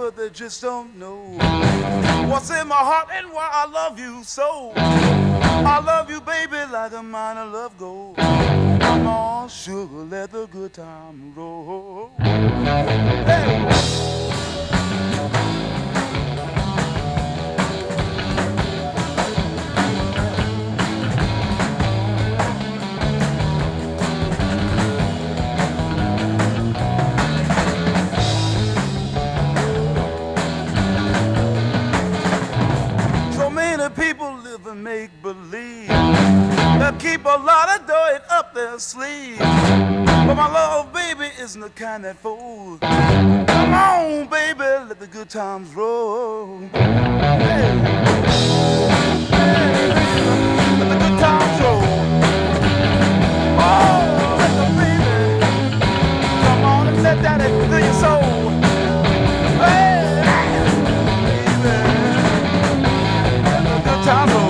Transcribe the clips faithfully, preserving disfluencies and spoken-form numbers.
but they just don't know what's in my heart and why I love you so. I love you, baby, like a mine of love gold. Come on, sugar, let the good time roll. Hey. People live and make believe. They'll keep a lot of dirt up their sleeve. But my love, baby, isn't the kind that folds. Come on, baby, let the good times roll. Hey. Hey. Let the good times roll. Oh, let the baby come on and let that fill your soul. Hey. Time roll.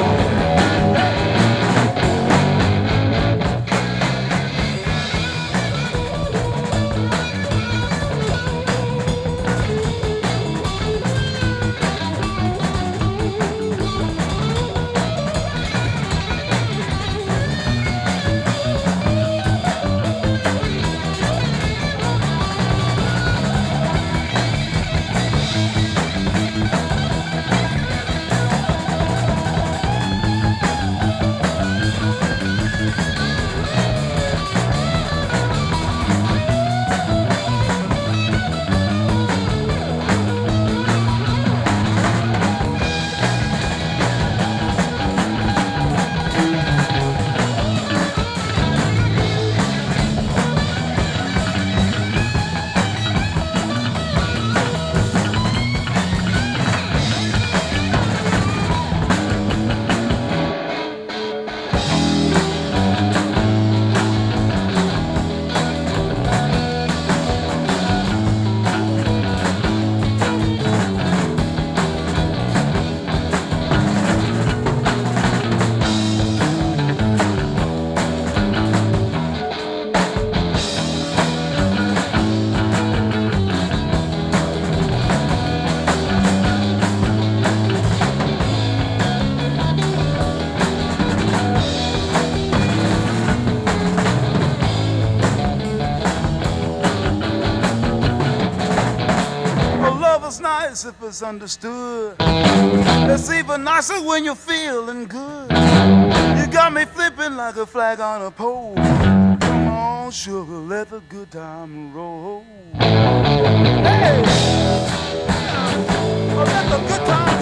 It's nice if it's understood. It's even nicer when you're feeling good. You got me flipping like a flag on a pole. Come on, sugar, let the good time roll. Hey! Oh, let the good time